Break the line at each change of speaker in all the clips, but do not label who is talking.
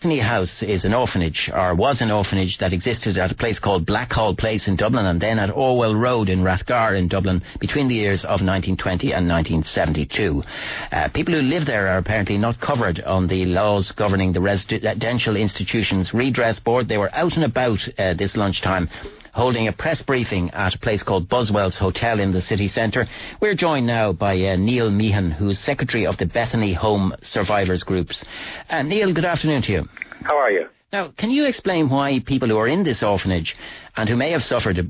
Bethany House is an orphanage, or was an orphanage, that existed at a place called Blackhall Place in Dublin and then at Orwell Road in Rathgar in Dublin between the years of 1920 and 1972. People who live there are apparently not covered on the laws governing the Residential Institutions Redress Board. They were out and about this lunchtime holding a press briefing at a place called Buswell's Hotel in the city centre. We're joined now by Neil Meehan, who's Secretary of the Bethany Home Survivors Groups. Neil, good afternoon to you.
How are you?
Now, can you explain why people who are in this orphanage and who may have suffered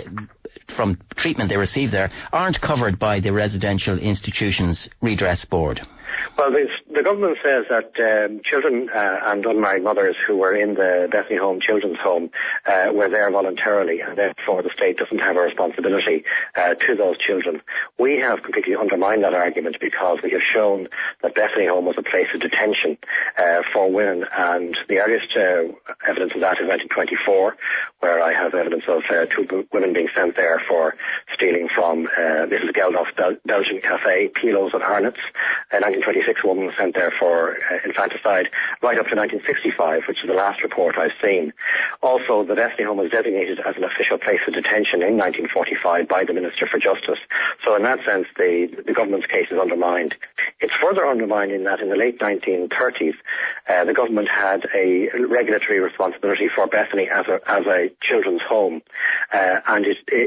from treatment they received there aren't covered by the Residential Institutions Redress Board?
Well, the government says that children and unmarried mothers who were in the Bethany Home Children's Home were there voluntarily, and therefore the state doesn't have a responsibility to those children. We have completely undermined that argument because we have shown that Bethany Home was a place of detention for women, and the earliest evidence of that is 1924, where I have evidence of two women being sent there for stealing from Mrs. Geldof's Belgian cafe, pillows and harnets. In 1926, a woman was sent there for infanticide, right up to 1965, which is the last report I've seen. Also, the Bethany Home was designated as an official place of detention in 1945 by the Minister for Justice. So in that sense, the government's case is undermined. It's further undermined in that in the late 1930s, the government had a regulatory responsibility for Bethany as a children's home, and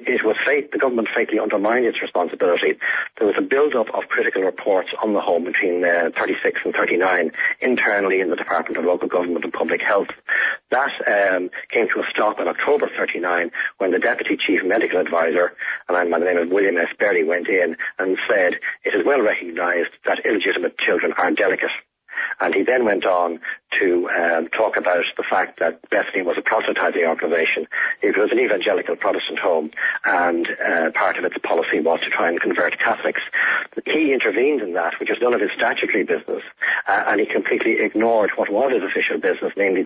the government fatally undermined its responsibility. There was a build-up of critical reports on the home between 36 and 39 internally in the Department of Local Government and Public Health. That came to a stop in October 39 when the Deputy Chief Medical Advisor, and my name is William S. Berry, went in and said it is well recognised that illegitimate children are delicate. And he then went on to talk about the fact that Bethany was a proselytizing organisation. It was an evangelical Protestant home, and part of its policy was to try and convert Catholics. He intervened in that, which is none of his statutory business, and he completely ignored what was his official business, namely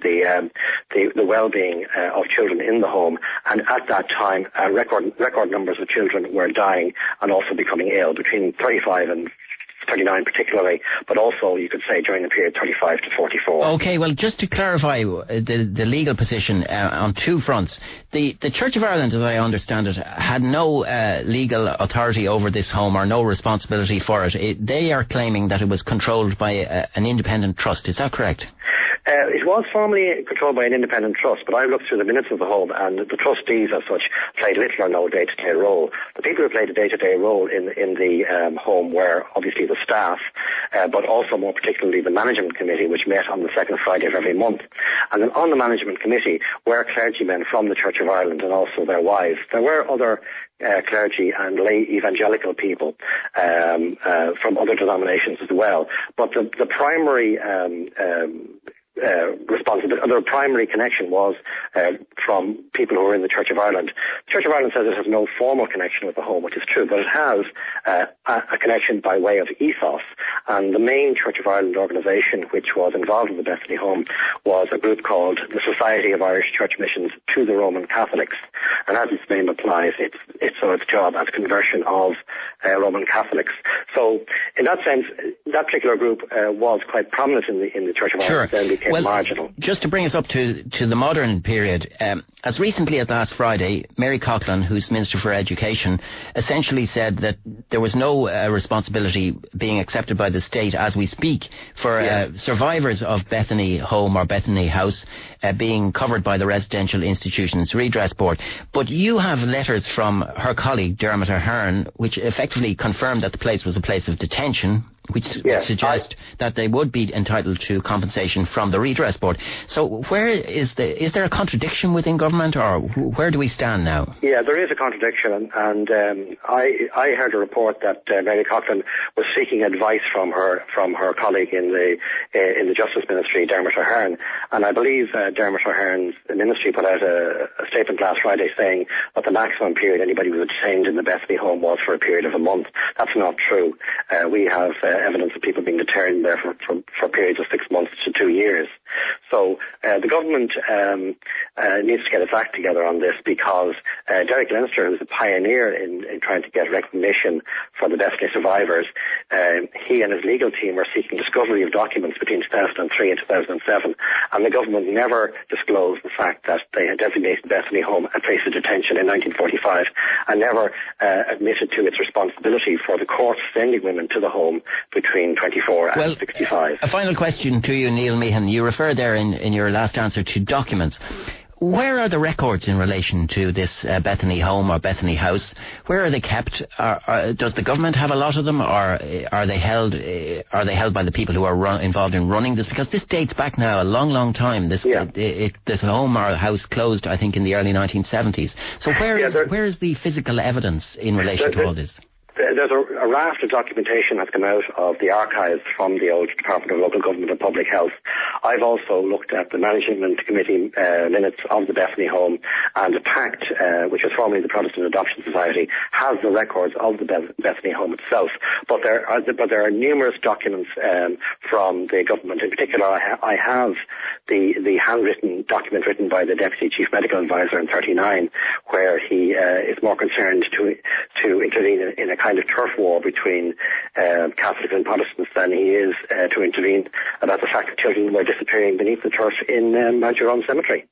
the well-being of children in the home. And at that time, record numbers of children were dying and also becoming ill, between 35 and 39 particularly, but also you could say during the period 35 to 44.
Okay, well, just to clarify the legal position on two fronts, the Church of Ireland, as I understand it, had no legal authority over this home or no responsibility for it. They are claiming that it was controlled by an independent trust. Is that correct?
It was formerly controlled by an independent trust, but I looked through the minutes of the home, and the trustees as such played little or no day-to-day role. The people who played a day-to-day role in the home were obviously the staff, but also more particularly the management committee, which met on the second Friday of every month. And then on the management committee were clergymen from the Church of Ireland and also their wives. There were other clergy and lay evangelical people from other denominations as well, but the primary the primary connection was from people who were in the Church of Ireland. The Church of Ireland says it has no formal connection with the home, which is true, but it has a connection by way of ethos. And the main Church of Ireland organisation which was involved in the Bethany Home was a group called the Society of Irish Church Missions to the Roman Catholics. And as its name implies, its job as conversion of Roman Catholics. So in that sense, that particular group was quite prominent in the Church of Ireland.
Sure.
Then became marginal.
Just to bring us up to the modern period, as recently as last Friday, Mary Coughlan, who's Minister for Education, essentially said that there was no responsibility being accepted by the state as we speak for survivors of Bethany Home or Bethany House being covered by the Residential Institutions Redress Board. But you have letters from her colleague Dermot Ahern which effectively confirmed that the place was a place of detention, which suggest that they would be entitled to compensation from the Redress Board. So is there a contradiction within government, or where do we stand now?
Yeah, there is a contradiction, and I heard a report that Mary Coughlan was seeking advice from her colleague in the Justice Ministry, Dermot Ahern, and I believe Dermot Ahern's ministry put out a statement last Friday saying that the maximum period anybody was detained in the Bethany Home was for a period of a month. That's not true. We have evidence of people being detained there for periods of 6 months to 2 years. So So the government needs to get its act together on this, because Derek Leinster, who's a pioneer in trying to get recognition for the Bethany survivors, he and his legal team were seeking discovery of documents between 2003 and 2007, and the government never disclosed the fact that they had designated Bethany Home a place of detention in 1945, and never admitted to its responsibility for the court sending women to the home between 24 and 65.
A final question to you, Neil Meehan. You referred there in your last answer to documents. Where are the records in relation to this Bethany Home or Bethany House? Where are they kept? Does the government have a lot of them, or are they held by the people who are involved in running this? Because this dates back now a long, long time. This home or house closed, I think, in the early 1970s. So where is the physical evidence in relation to all this?
There's a raft of documentation has come out of the archives from the old Department of Local Government and Public Health. I've also looked at the Management Committee minutes of the Bethany Home, and the PACT, which was formerly the Protestant Adoption Society, has the records of the Bethany Home itself. But there are numerous documents from the government. In particular, I have the handwritten document written by the Deputy Chief Medical Advisor in 1939, where he is more concerned to intervene in a kind of turf war between Catholics and Protestants than he is to intervene about the fact that children were disappearing beneath the turf in Mount Jerome Cemetery.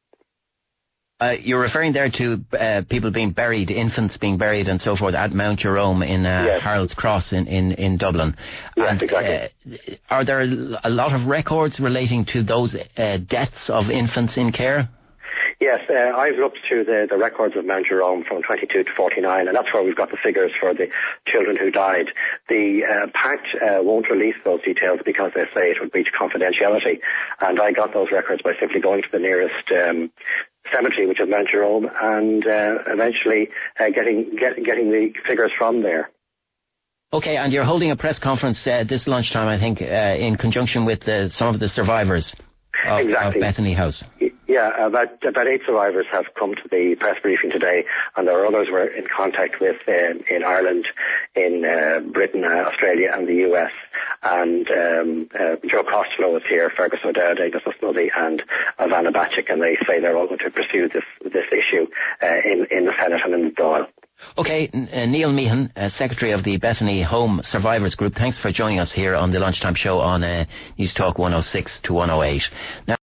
You're referring there to people being buried, infants being buried and so forth at Mount Jerome in Harold's Cross in Dublin.
Yes,
and,
exactly.
Are there a lot of records relating to those deaths of infants in care?
Yes, I've looked through the records of Mount Jerome from 22 to 49, and that's where we've got the figures for the children who died. The PACT won't release those details because they say it would breach confidentiality, and I got those records by simply going to the nearest cemetery, which is Mount Jerome, and eventually getting the figures from there.
Okay, and you're holding a press conference this lunchtime, I think, in conjunction with some of the survivors of Bethany House.
Yeah, about 8 survivors have come to the press briefing today, and there are others we're in contact with in Ireland, in Britain, Australia and the US. And Joe Costello is here, Fergus O'Dowd, Agus Osnully and Ivana Bacik, and they say they're all going to pursue this issue in the Senate and in the Dáil. Okay,
Neil Meehan, Secretary of the Bethany Home Survivors Group, thanks for joining us here on the Lunchtime Show on News Talk 106 to 108. Now,